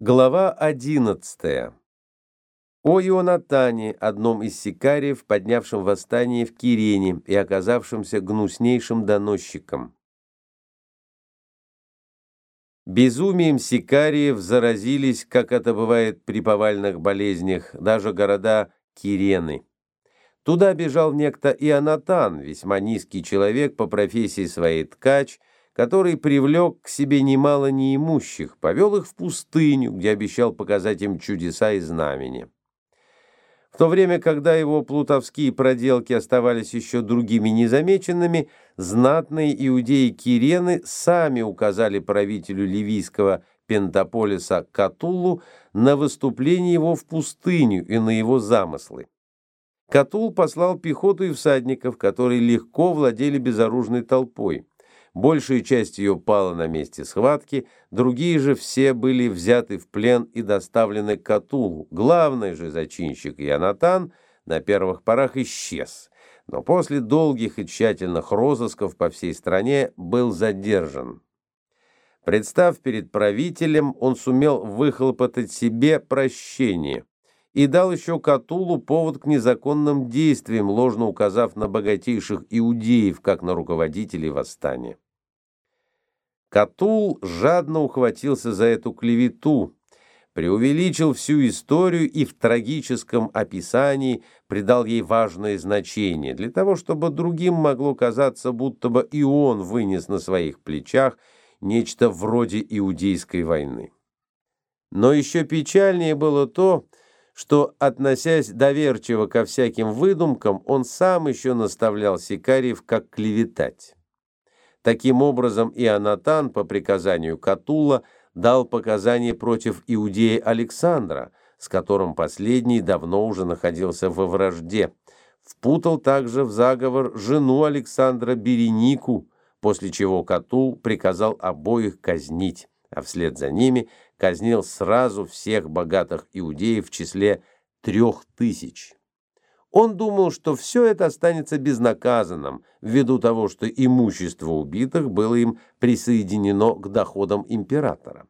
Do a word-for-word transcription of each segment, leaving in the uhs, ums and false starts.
Глава одиннадцатая. О Ионатане, одном из сикариев, поднявшем восстание в Кирене и оказавшемся гнуснейшим доносчиком. Безумием сикариев заразились, как это бывает при повальных болезнях, даже города Кирены. Туда бежал некто Ионатан, весьма низкий человек, по профессии своей ткач, который привлек к себе немало неимущих, повел их в пустыню, где обещал показать им чудеса и знамения. В то время, когда его плутовские проделки оставались еще другими незамеченными, знатные иудеи Кирены сами указали правителю ливийского Пентаполиса Катуллу на выступление его в пустыню и на его замыслы. Катул послал пехоту и всадников, которые легко владели безоружной толпой. Большая часть ее пала на месте схватки, другие же все были взяты в плен и доставлены к Катулу. Главный же зачинщик Ионатан на первых порах исчез, но после долгих и тщательных розысков по всей стране был задержан. Представ перед правителем, он сумел выхлопотать себе прощение и дал еще Катулу повод к незаконным действиям, ложно указав на богатейших иудеев, как на руководителей восстания. Катул жадно ухватился за эту клевету, преувеличил всю историю и в трагическом описании придал ей важное значение, для того, чтобы другим могло казаться, будто бы и он вынес на своих плечах нечто вроде иудейской войны. Но еще печальнее было то, что, относясь доверчиво ко всяким выдумкам, он сам еще наставлял сикариев, как клеветать. Таким образом, Ионатан по приказанию Катулла дал показания против иудея Александра, с которым последний давно уже находился во вражде. Впутал также в заговор жену Александра Беренику, после чего Катул приказал обоих казнить, а вслед за ними казнил сразу всех богатых иудеев в числе трех тысяч. Он думал, что все это останется безнаказанным, ввиду того, что имущество убитых было им присоединено к доходам императора.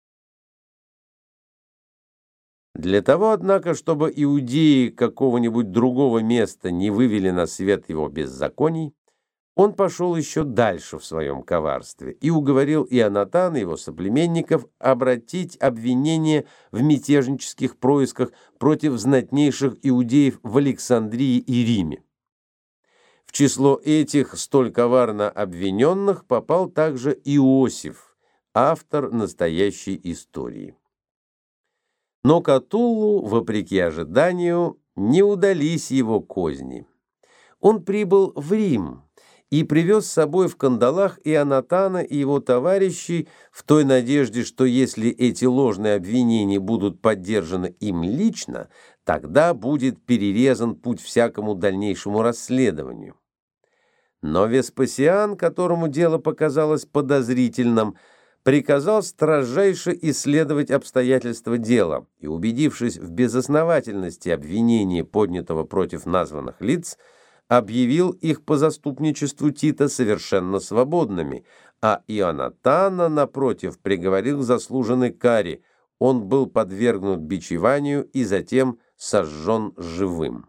Для того, однако, чтобы иудеи какого-нибудь другого места не вывели на свет его беззаконий, он пошел еще дальше в своем коварстве и уговорил Ионатана и его соплеменников обратить обвинение в мятежнических происках против знатнейших иудеев в Александрии и Риме. В число этих столь коварно обвиненных попал также Иосиф, автор настоящей истории. Но Катуллу, вопреки ожиданию, не удались его козни. Он прибыл в Рим и привез с собой в кандалах Ионатана и его товарищей в той надежде, что если эти ложные обвинения будут поддержаны им лично, тогда будет перерезан путь всякому дальнейшему расследованию. Но Веспасиан, которому дело показалось подозрительным, приказал строжайше исследовать обстоятельства дела и, убедившись в безосновательности обвинения, поднятого против названных лиц, объявил их по заступничеству Тита совершенно свободными, а Ионатана, напротив, приговорил к заслуженной каре. Он был подвергнут бичеванию и затем сожжен живым.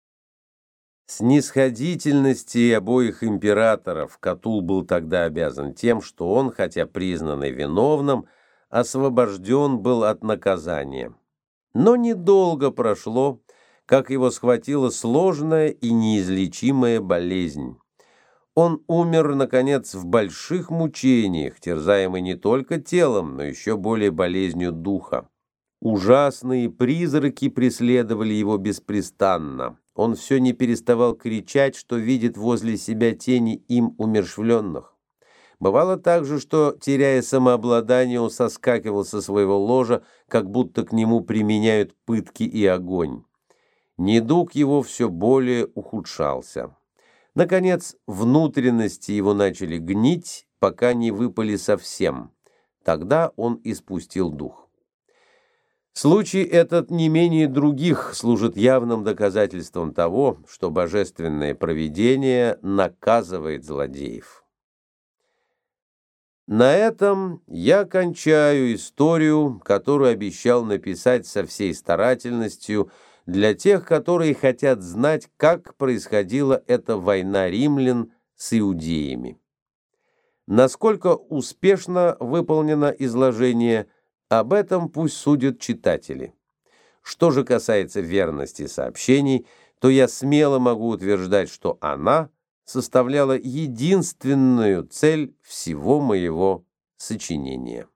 Снисходительности обоих императоров Катул был тогда обязан тем, что он, хотя признанный виновным, освобожден был от наказания. Но недолго прошло, как его схватила сложная и неизлечимая болезнь. Он умер, наконец, в больших мучениях, терзаемый не только телом, но еще более болезнью духа. Ужасные призраки преследовали его беспрестанно. Он все не переставал кричать, что видит возле себя тени им умерщвленных. Бывало также, что, теряя самообладание, он соскакивал со своего ложа, как будто к нему применяют пытки и огонь. Недуг его все более ухудшался. Наконец, внутренности его начали гнить, пока не выпали совсем. Тогда он испустил дух. Случай этот не менее других служит явным доказательством того, что божественное провидение наказывает злодеев. На этом я кончаю историю, которую обещал написать со всей старательностью для тех, которые хотят знать, как происходила эта война римлян с иудеями. Насколько успешно выполнено изложение, об этом пусть судят читатели. Что же касается верности сообщений, то я смело могу утверждать, что она составляла единственную цель всего моего сочинения.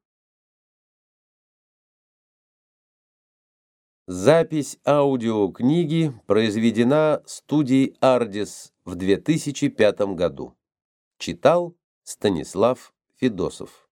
Запись аудиокниги произведена студией «Ардис» в две тысячи пятом году. Читал Станислав Федосов.